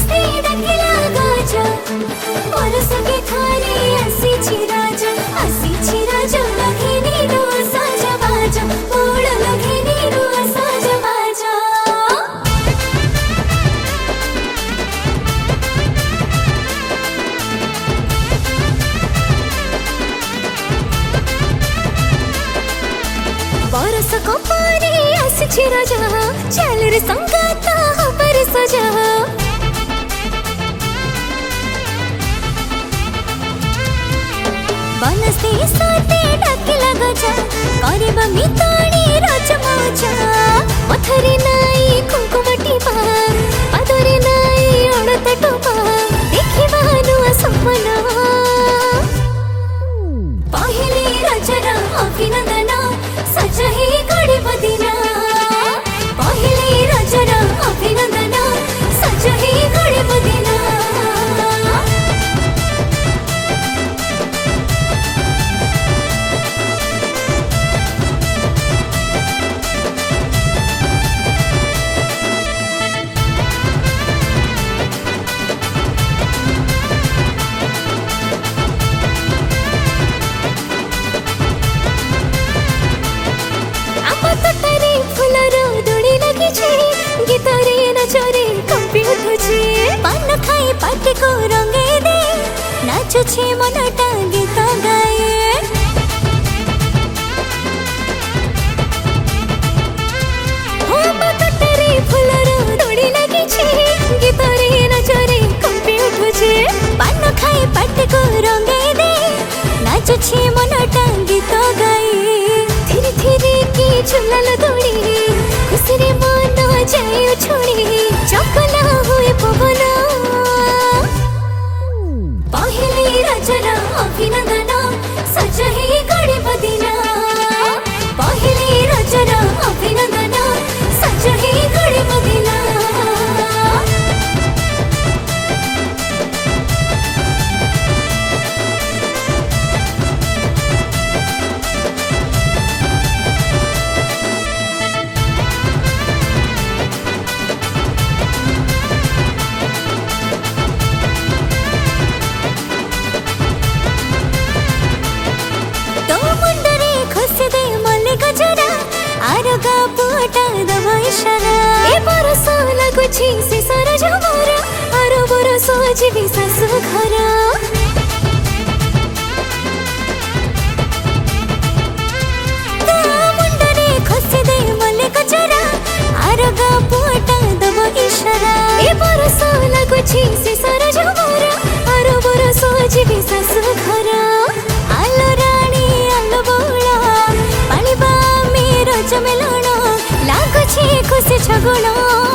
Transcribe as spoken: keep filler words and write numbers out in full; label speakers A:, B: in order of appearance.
A: बनस्ते डकिला Gaza बरस के थारे आसी राजा आसी राजा लघिनी रो साजा बाजा मोड़ लघिनी रो साजा बाजा बरस को पारे आसी राजा चल रे संगाता पर सजा बनस्ते साथे डकिला गजा करबा मिताणी रज मजा मथरे नाई कुंकुम टिपा पादरे नाई अणत टोपा देखिबा नुआ सपना पहिले रजरा अभिनंदन सजही गड़िब दिना पहिले रजरा अभिनंदन सजही गड़िब दिना गीतरे नचरे कंपी उठुछे पान खाई पाटी को रंगे दे नाचुछे मनटा गीत गाए हो बकटरे फुलर डोड़ी लगिछे गीतरे नचरे कंपी उठुछे पान खाई पाटी को रंगे दे नाचुछे मनटा गीत गाए धीरे धीरे की झुलल दौड़ी खुसरे मन जाए छोड़ी चकला हुए पवन पहिले रजरा अभिनंदन सजही गड़िब दिना पहिले रजरा अभिनंदन सजही गड़िब दिना आरगा पोटा दबा इशारा ए बरस लगुछि से सरज मोरा आर बरस जीवी सासु घरा ता मुंडरे खसे दे मले कचरा आरगा पोटा दबा इशारा ए बरस लगुछि से सरज मोरा आर बरस जीवी सासु घरा आलो रानी आलो बोला पानी बा मेरा जमेलाना लागुछे खुशी छगुणा।